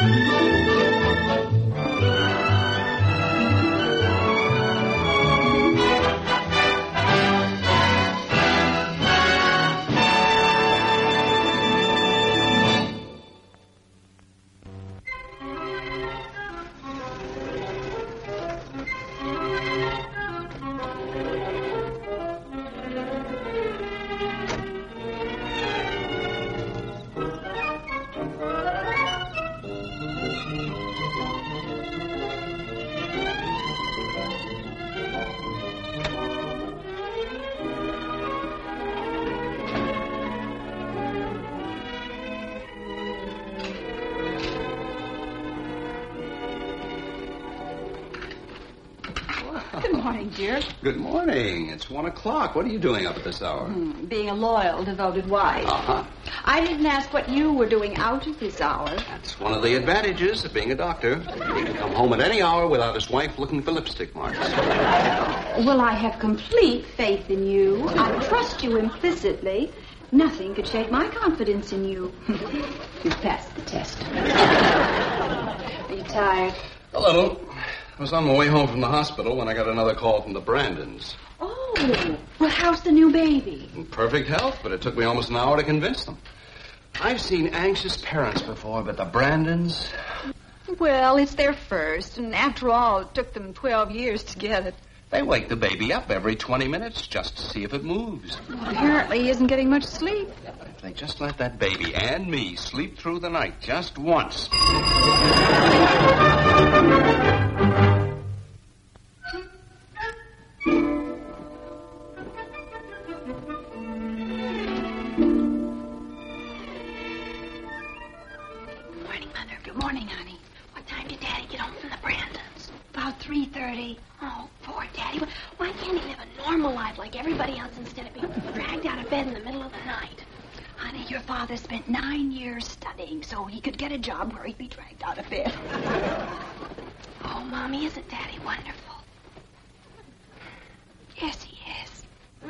Dear. Good morning. It's 1 o'clock. What are you doing up at this hour? Being a loyal, devoted wife. Uh-huh. I didn't ask what you were doing out at this hour. That's one of the advantages of being a doctor. He can come home at any hour without his wife looking for lipstick marks. Well, I have complete faith in you. I trust you implicitly. Nothing could shake my confidence in you. You've passed the test. Are you tired? A little. I was on my way home from the hospital when I got another call from the Brandons. Oh, well, how's the new baby? In perfect health, but it took me almost an hour to convince them. I've seen anxious parents before, but the Brandons... Well, it's their first, and after all, it took them 12 years to get it. They wake the baby up every 20 minutes just to see if it moves. Apparently he isn't getting much sleep. If they just let that baby and me sleep through the night just once... Good morning, honey. What time did Daddy get home from the Brandons? About 3:30. Oh, poor Daddy. Why can't he live a normal life like everybody else instead of being dragged out of bed in the middle of the night? Honey, your father spent 9 years studying so he could get a job where he'd be dragged out of bed. Oh, Mommy, isn't Daddy wonderful? Yes, he is.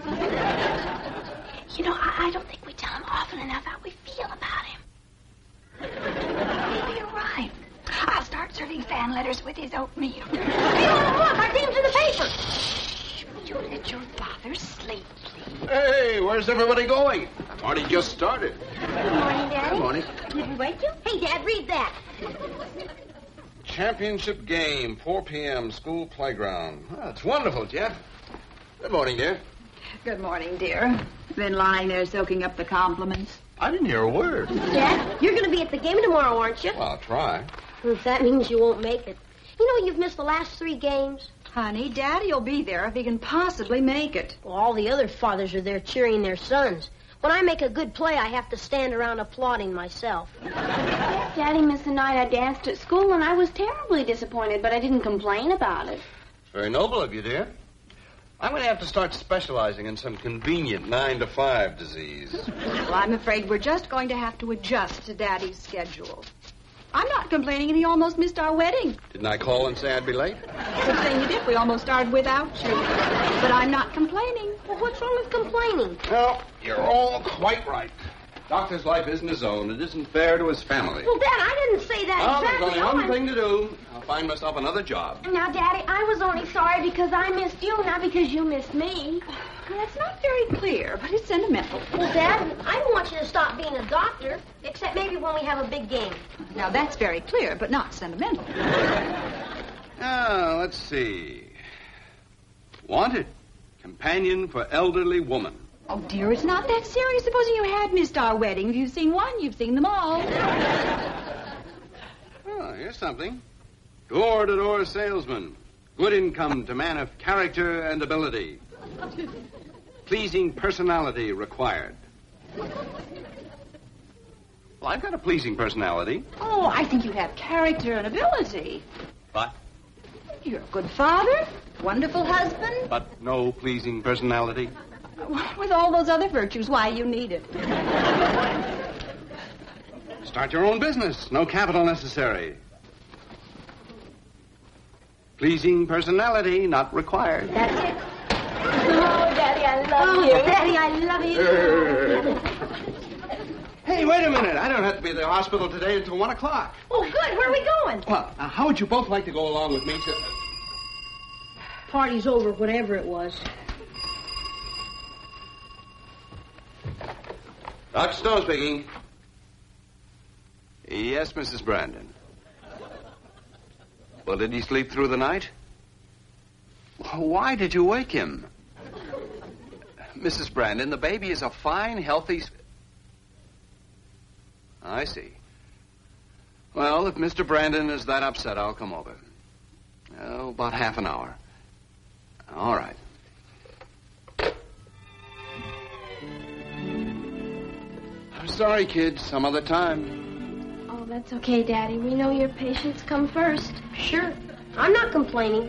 You know, I don't think we tell him often enough how we feel about him. Maybe you're right. I'll start serving fan letters with his oatmeal. Hey, look, our name's in the paper. Shh, you let your father sleep, please. Hey, where's everybody going? The party just started. Good morning, Daddy. Good morning. Did we wake you? Hey, Dad, read that. Championship game, 4 p.m., school playground. Oh, that's wonderful, Jeff. Good morning, dear. Good morning, dear. Been lying there soaking up the compliments. I didn't hear a word. Dad, you're going to be at the game tomorrow, aren't you? Well, I'll try. If that means you won't make it. You know you've missed the last 3 games? Honey, Daddy'll be there if he can possibly make it. Well, all the other fathers are there cheering their sons. When I make a good play, I have to stand around applauding myself. Daddy missed the night I danced at school, and I was terribly disappointed, but I didn't complain about it. It's very noble of you, dear. I'm going to have to start specializing in some convenient 9-to-5 disease. Well, I'm afraid we're just going to have to adjust to Daddy's schedule. I'm not complaining, and he almost missed our wedding. Didn't I call and say I'd be late? Good thing you did. We almost started without you. But I'm not complaining. Well, what's wrong with complaining? Well, you're all quite right. Doctor's life isn't his own. It isn't fair to his family. Well, Dad, I didn't say that Well, exactly. there's only one thing to do. I'll find myself another job. Now, Daddy, I was only sorry because I missed you, not because you missed me. Well, that's not very clear, but it's sentimental. Well, Dad, I don't want you to stop being a doctor, except maybe when we have a big game. Now, that's very clear, but not sentimental. Now, let's see. Wanted. Companion for elderly woman. Oh, dear, it's not that serious. Supposing you had missed our wedding. If you've seen one, you've seen them all. Oh, here's something. Door-to-door salesman. Good income to man of character and ability. Pleasing personality required. Well, I've got a pleasing personality. Oh, I think you have character and ability. But? You're a good father, wonderful husband. But no pleasing personality. With all those other virtues, why you need it? Start your own business. No capital necessary. Pleasing personality not required. That's it. Oh, Daddy, I love you. Daddy, I love you. Hey, wait a minute. I don't have to be at the hospital today until 1 o'clock. Oh, good. Where are we going? Well, how would you both like to go along with me to... Party's over, whatever it was. Dr. Stone speaking. Yes, Mrs. Brandon. Well, did he sleep through the night? Why did you wake him? Mrs. Brandon, the baby is a fine, healthy... I see. Well, if Mr. Brandon is that upset, I'll come over. Oh, about half an hour. All right. I'm sorry, kids. Some other time. Oh, that's okay, Daddy. We know your patients come first. Sure. I'm not complaining.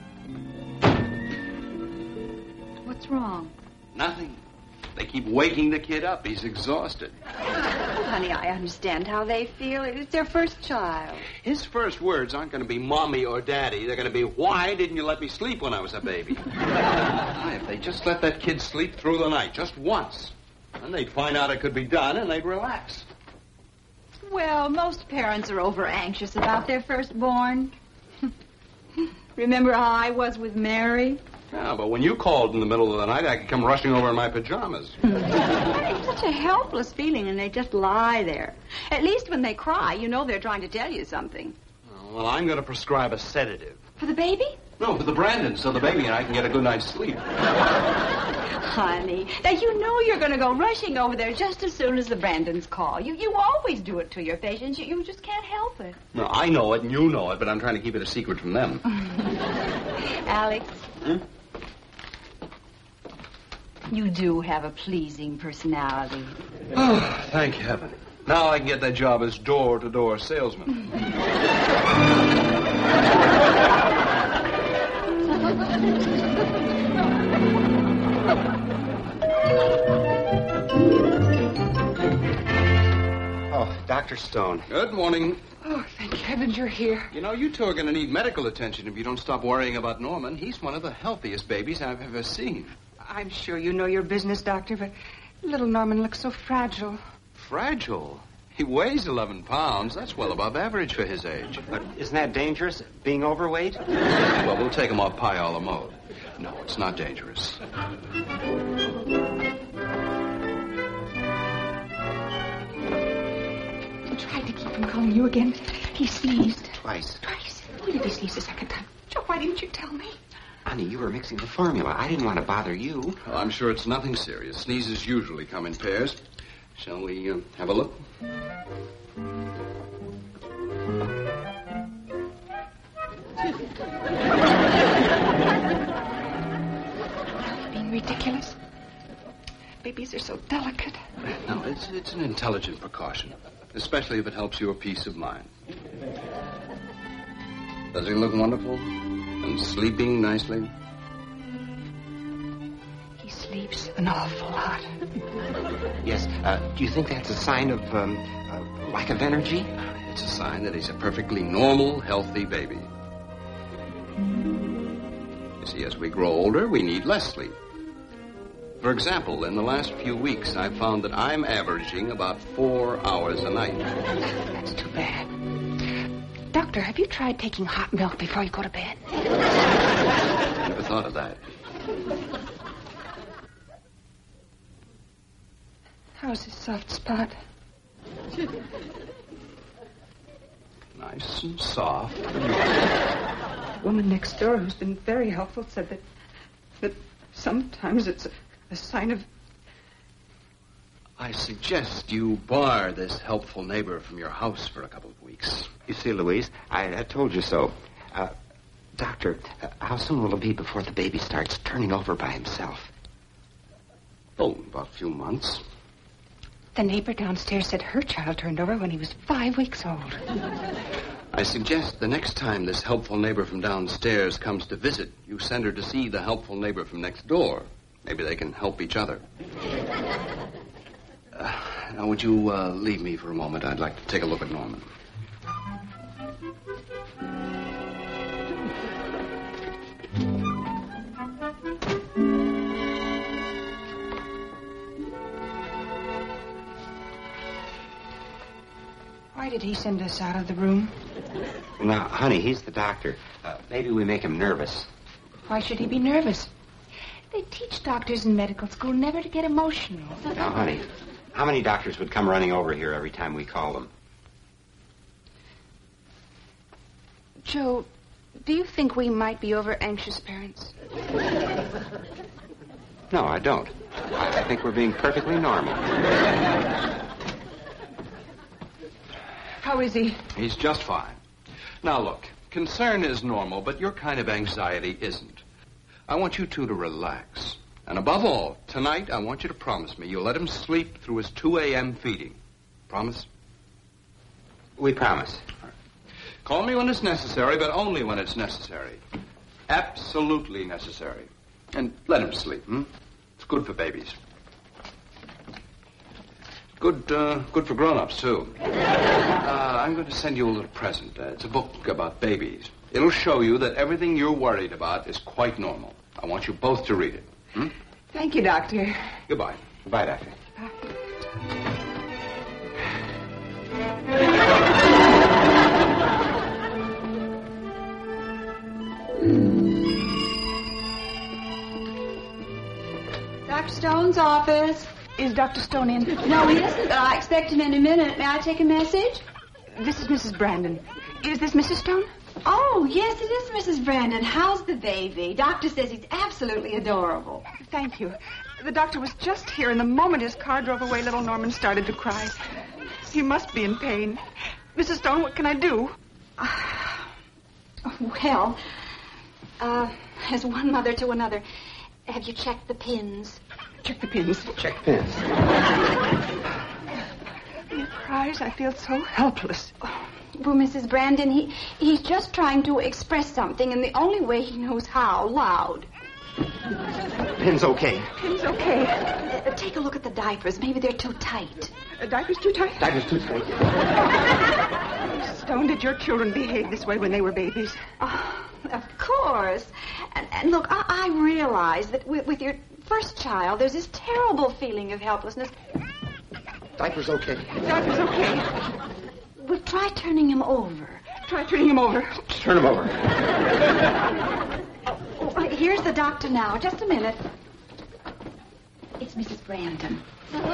What's wrong? Nothing. They keep waking the kid up. He's exhausted. Oh, honey, I understand how they feel. It's their first child. His first words aren't going to be mommy or daddy. They're going to be, why didn't you let me sleep when I was a baby? If they just let that kid sleep through the night, just once, then they'd find out it could be done and they'd relax. Well, most parents are over-anxious about their firstborn. Remember how I was with Mary? Yeah, but when you called in the middle of the night, I could come rushing over in my pajamas. It's such a helpless feeling, and they just lie there. At least when they cry, you know they're trying to tell you something. Well, I'm going to prescribe a sedative. For the baby? No, for the Brandon, so the baby and I can get a good night's sleep. Honey, that you know you're going to go rushing over there just as soon as the Brandons call. You always do it to your patients. You just can't help it. No, I know it and you know it, but I'm trying to keep it a secret from them. Alex. Hmm? You do have a pleasing personality. Oh, thank heaven. Now I can get that job as door-to-door salesman. Oh, Dr. Stone. Good morning. Oh, thank heavens you're here. You know, you two are going to need medical attention if you don't stop worrying about Norman. He's one of the healthiest babies I've ever seen. I'm sure you know your business, Doctor, but little Norman looks so fragile. Fragile? He weighs 11 pounds. That's well above average for his age. But isn't that dangerous, being overweight? Well, we'll take him off pie a la mode. No, it's not dangerous. I tried to keep from calling you again. He sneezed. Twice. Why did he sneeze the second time? Joe, why didn't you tell me? Honey, you were mixing the formula. I didn't want to bother you. Well, I'm sure it's nothing serious. Sneezes usually come in pairs. Shall we have a look? Being ridiculous. Babies are so delicate. No, it's an intelligent precaution, especially if it helps your peace of mind. Does he look wonderful? And sleeping nicely? He sleeps an awful lot. Yes. Do you think that's a sign of, lack of energy? It's a sign that he's a perfectly normal, healthy baby. You see, as we grow older, we need less sleep. For example, in the last few weeks, I've found that I'm averaging about 4 hours a night. That's too bad. Doctor, have you tried taking hot milk before you go to bed? I never thought of that. How's his soft spot? Nice and soft. The woman next door, who's been very helpful, said that sometimes it's a sign of... I suggest you bar this helpful neighbor from your house for a couple of weeks. You see, Louise, I told you so. Doctor, how soon will it be before the baby starts turning over by himself? Oh, about a few months. The neighbor downstairs said her child turned over when he was 5 weeks old. I suggest the next time this helpful neighbor from downstairs comes to visit, you send her to see the helpful neighbor from next door. Maybe they can help each other. Now, would you leave me for a moment? I'd like to take a look at Norman. Did he send us out of the room? Now, honey, he's the doctor. Maybe we make him nervous. Why should he be nervous? They teach doctors in medical school never to get emotional. Now, honey, how many doctors would come running over here every time we call them? Joe, do you think we might be over-anxious parents? No, I don't. I think we're being perfectly normal. How is he? He's just fine. Now, look, concern is normal, but your kind of anxiety isn't. I want you two to relax. And above all, tonight, I want you to promise me you'll let him sleep through his 2 a.m. feeding. Promise? We promise. Call me when it's necessary, but only when it's necessary. Absolutely necessary. And let him sleep, It's good for babies. Good for grown-ups, too. I'm going to send you a little present. It's a book about babies. It'll show you that everything you're worried about is quite normal. I want you both to read it. Thank you, Doctor. Goodbye. Goodbye, Doctor. Dr. Stone's office. Is Dr. Stone in? No, he isn't, but I expect him in a minute. May I take a message? This is Mrs. Brandon. Is this Mrs. Stone? Oh, yes, it is Mrs. Brandon. How's the baby? Doctor says he's absolutely adorable. Thank you. The doctor was just here, and the moment his car drove away, little Norman started to cry. He must be in pain. Mrs. Stone, what can I do? Well, as one mother to another, have you checked the pins? Check the pins. Check the pins. He cries. I feel so helpless. Well, Mrs. Brandon, he's just trying to express something in the only way he knows how, loud. Pin's okay. Pin's okay. Take a look at the diapers. Maybe they're too tight. Diapers too tight? Diapers too tight. Stone, did your children behave this way when they were babies? Oh, of course. And look, I realize that with your first child, there's this terrible feeling of helplessness. Diapers okay. Diapers okay. Well, try turning him over. Try turning him over. Turn him over. Oh, here's the doctor now. Just a minute. It's Mrs. Brandon.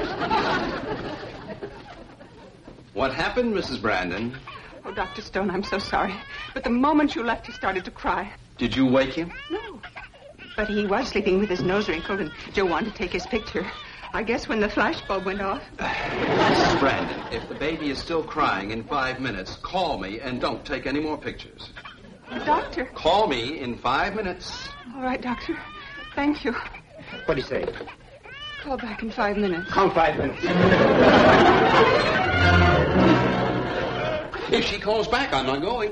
What happened, Mrs. Brandon? Oh, Dr. Stone, I'm so sorry. But the moment you left, he started to cry. Did you wake him? No. But he was sleeping with his nose wrinkled, and Joe wanted to take his picture. I guess when the flashbulb went off. Mrs. Brandon, if the baby is still crying in 5 minutes, call me and don't take any more pictures. Doctor. Call me in 5 minutes. All right, Doctor. Thank you. What'd he say? Call back in 5 minutes. Come 5 minutes. If she calls back, I'm not going.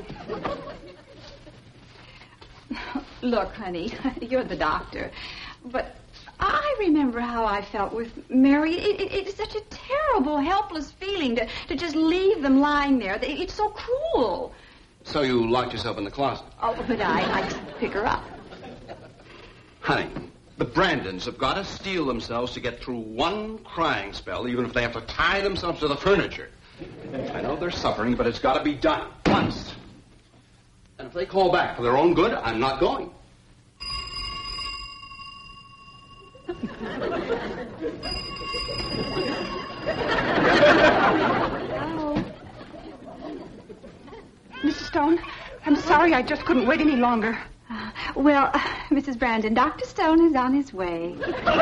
Look, honey, you're the doctor. But I remember how I felt with Mary. It is such a terrible, helpless feeling to just leave them lying there. It's so cruel. So you locked yourself in the closet? Oh, but I pick her up. Honey, the Brandons have got to steel themselves to get through one crying spell, even if they have to tie themselves to the furniture. I know they're suffering, but it's got to be done once. And if they call back for their own good, I'm not going. Hello. Mrs. Stone, I'm sorry I just couldn't wait any longer. Well, Mrs. Brandon, Dr. Stone is on his way.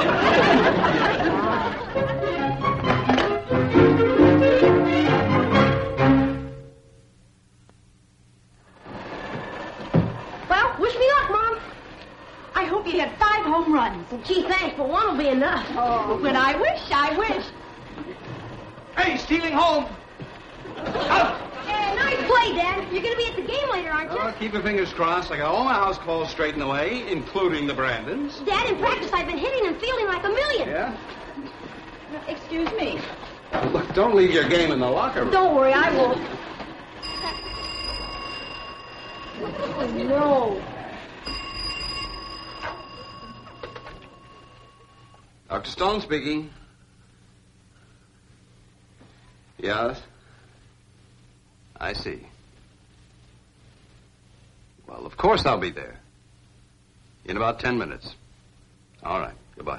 Well, wish me luck, Mom. I hope you hit 5 home runs. Gee, thanks, but one will be enough. Oh, but I wish. Hey, stealing home! Out! Hey, nice play, Dad. You're going to be at the game later, aren't you? Oh, keep your fingers crossed. I got all my house calls straightened away, including the Brandons. Dad, in practice, I've been hitting and feeling like a million. Yeah? Excuse me. Look, don't leave your game in the locker room. Don't worry, I won't. Oh, no. Dr. Stone speaking. Yes? I see. Well, of course I'll be there. In about 10 minutes. All right. Goodbye.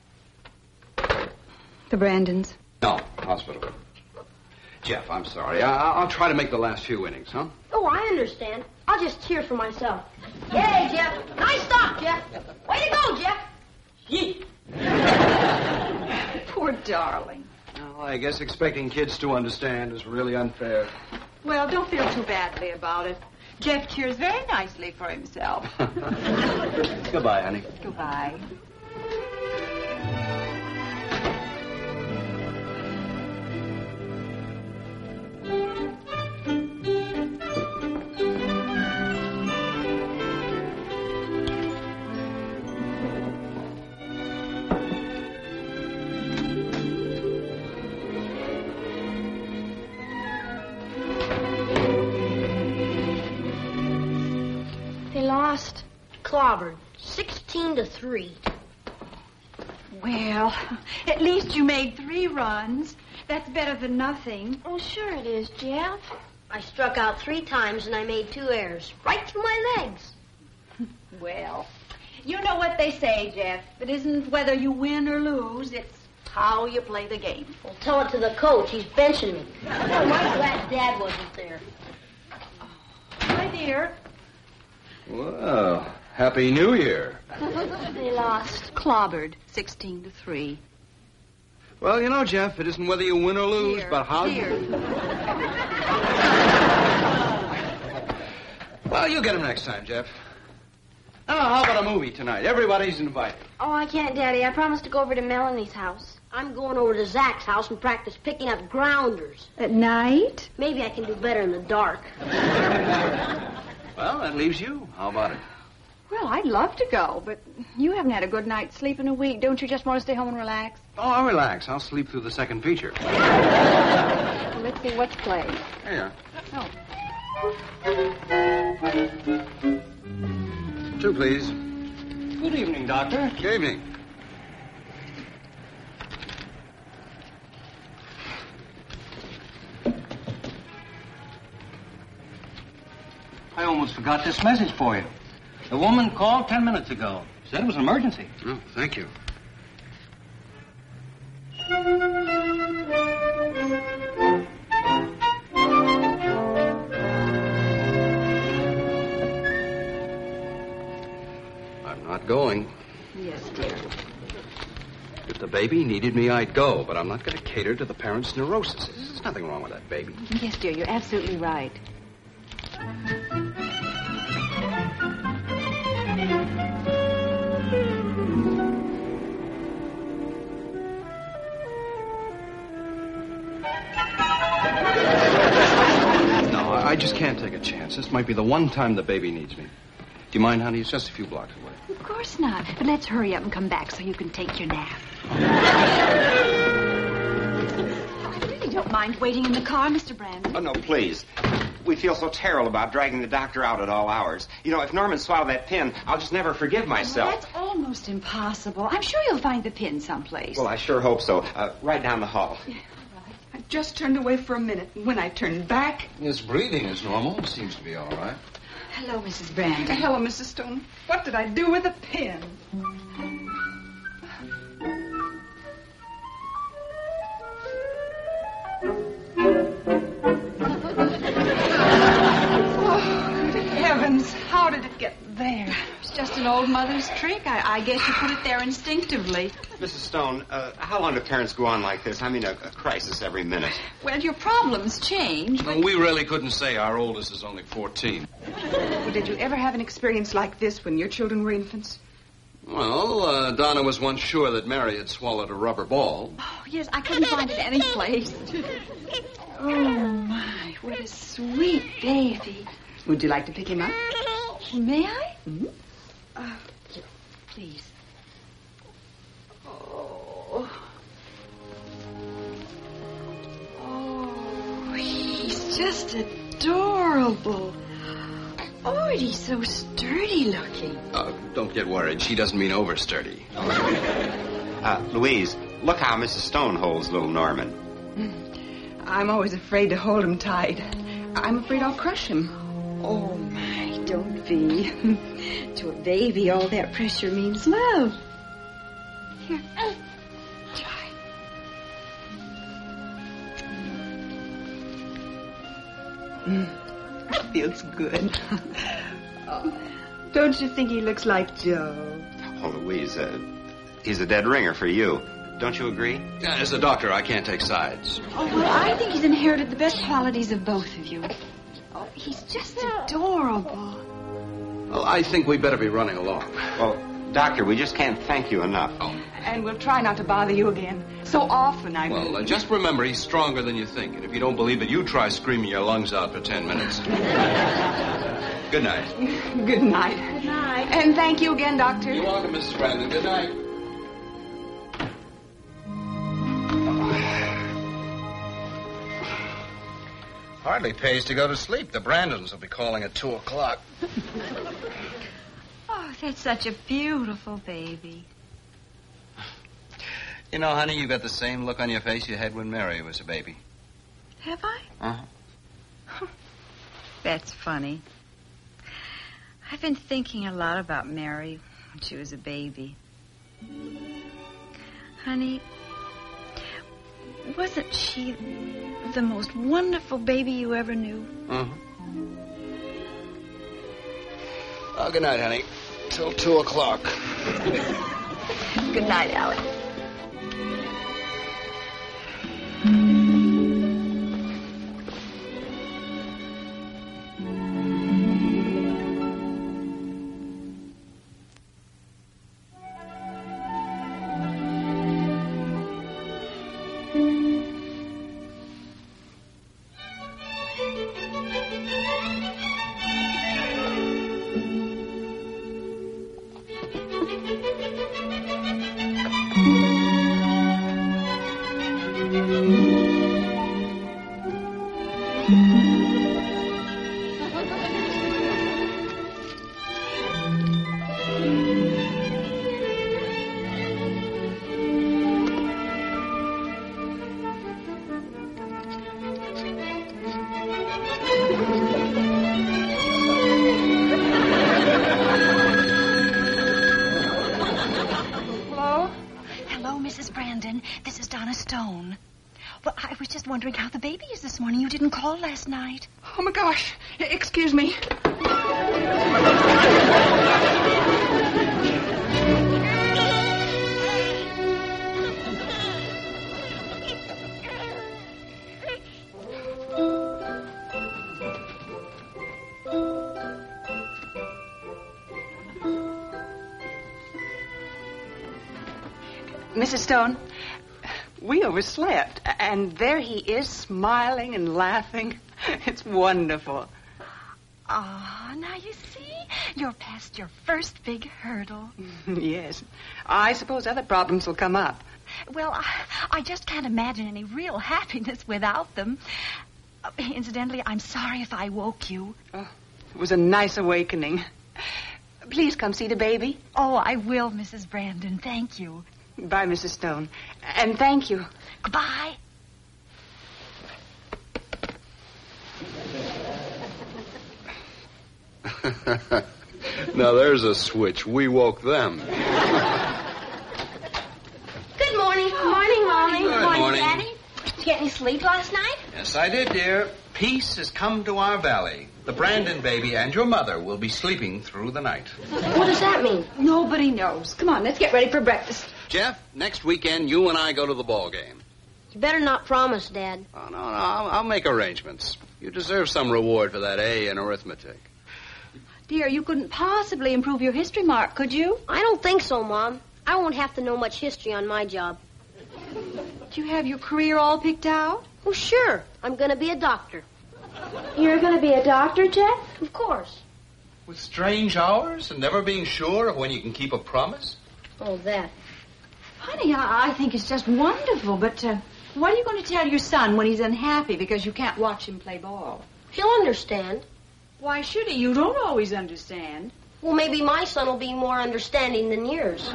The Brandons. No, hospital. Jeff, I'm sorry. I'll try to make the last few innings, huh? Oh, I understand. I'll just cheer for myself. Yay, Jeff. Nice stop, Jeff. Way to go, Jeff. Yeet. Poor darling. Well, I guess expecting kids to understand is really unfair. Well, don't feel too badly about it. Jeff cheers very nicely for himself. Goodbye, honey. Goodbye. Clobbered. 16-3. Well, at least you made 3 runs. That's better than nothing. Oh, sure it is, Jeff. I struck out 3 times and I made 2 errors. Right through my legs. Well, you know what they say, Jeff. It isn't whether you win or lose. It's how you play the game. Well, tell it to the coach. He's benching me. I'm glad Dad wasn't there. My dear. Well, Happy New Year. They lost. Clobbered. 16-3. Well, you know, Jeff, it isn't whether you win or lose, Here, but how here. you... Well, you'll get him next time, Jeff. Oh, how about a movie tonight? Everybody's invited. Oh, I can't, Daddy. I promised to go over to Melanie's house. I'm going over to Zach's house and practice picking up grounders. At night? Maybe I can do better in the dark. Well, that leaves you. How about it? Well, I'd love to go, but you haven't had a good night's sleep in a week. Don't you just want to stay home and relax? Oh, I'll relax. I'll sleep through the second feature. Well, let's see what's playing. Here. Oh. 2, please. Good evening, Doctor. Good evening. I almost forgot this message for you. The woman called 10 minutes ago. Said it was an emergency. Oh, thank you. I'm not going. Yes, dear. If the baby needed me, I'd go, but I'm not going to cater to the parents' neurosis. There's nothing wrong with that baby. Yes, dear, you're absolutely right. I just can't take a chance. This might be the one time the baby needs me. Do you mind, honey? It's just a few blocks away. Of course not. But let's hurry up and come back so you can take your nap. I really don't mind waiting in the car, Mr. Brandon. Oh, no, please. We feel so terrible about dragging the doctor out at all hours. You know, if Norman swallowed that pin, I'll just never forgive myself. Well, that's almost impossible. I'm sure you'll find the pin someplace. Well, I sure hope so. Right down the hall. I just turned away for a minute. When I turned back... His breathing is normal. Seems to be all right. Hello, Mrs. Brandon. Hello, Mrs. Stone. What did I do with a pin? Oh, good heavens. How did it get there? It's just an old mother's trick. I guess you put it there instinctively. Mrs. Stone, how long do parents go on like this? I mean, a crisis every minute. Well, your problems change, but... Well, we really couldn't say. Our oldest is only 14. Well, did you ever have an experience like this when your children were infants? Well, Donna was once sure that Mary had swallowed a rubber ball. Oh, yes, I couldn't find it any place. Oh, my, what a sweet baby. Would you like to pick him up? May I? Mm-hmm. Please. Oh. Oh, he's just adorable. Oh, and he's so sturdy looking. Don't get worried. She doesn't mean over sturdy. Louise, look how Mrs. Stone holds little Norman. I'm always afraid to hold him tight. I'm afraid I'll crush him. Oh, my, don't be. To a baby, all that pressure means love. Here, try. Feels good. Oh, don't you think he looks like Joe? Oh, Louise, he's a dead ringer for you. Don't you agree? Yeah, as a doctor, I can't take sides. Oh, well, I think he's inherited the best qualities of both of you. Oh, he's just adorable. Well, I think we better be running along. Well, Doctor, we just can't thank you enough. Oh. And we'll try not to bother you again. So often, I mean. Well, just remember, he's stronger than you think. And if you don't believe it, you try screaming your lungs out for 10 minutes. Good night. Good night. Good night. And thank you again, Doctor. You're welcome, Mrs. Brandon. Good night. Hardly pays to go to sleep. The Brandons will be calling at 2 o'clock. Oh, that's such a beautiful baby. You know, honey, you got the same look on your face you had when Mary was a baby. Have I? Uh-huh. That's funny. I've been thinking a lot about Mary when she was a baby. Honey, wasn't she the most wonderful baby you ever knew? Uh-huh. Oh, good night, honey. Till 2 o'clock. Good night, Alec. Wondering how the baby is this morning. You didn't call last night. Oh, my gosh. Excuse me. Mrs. Stone, we overslept, and there he is, smiling and laughing. It's wonderful. Ah, now you see, you're past your first big hurdle. Yes. I suppose other problems will come up. Well, I just can't imagine any real happiness without them. Incidentally, I'm sorry if I woke you. Oh, it was a nice awakening. Please come see the baby. Oh, I will, Mrs. Brandon. Thank you. Bye, Mrs. Stone. And thank you. Goodbye. Now, there's a switch. We woke them. Good morning. Good morning, Mommy. Good morning. Daddy. Did you get any sleep last night? Yes, I did, dear. Peace has come to our valley. The Brandon baby and your mother will be sleeping through the night. What does that mean? Nobody knows. Come on, let's get ready for breakfast. Jeff, next weekend, you and I go to the ball game. You better not promise, Dad. Oh, no, I'll make arrangements. You deserve some reward for that A in arithmetic. Dear, you couldn't possibly improve your history mark, could you? I don't think so, Mom. I won't have to know much history on my job. Do you have your career all picked out? Oh, sure. I'm going to be a doctor. You're going to be a doctor, Jeff? Of course. With strange hours and never being sure of when you can keep a promise? Oh, that. Honey, I think it's just wonderful, but what are you going to tell your son when he's unhappy because you can't watch him play ball? He'll understand. Why should he? You don't always understand. Well, maybe my son will be more understanding than yours.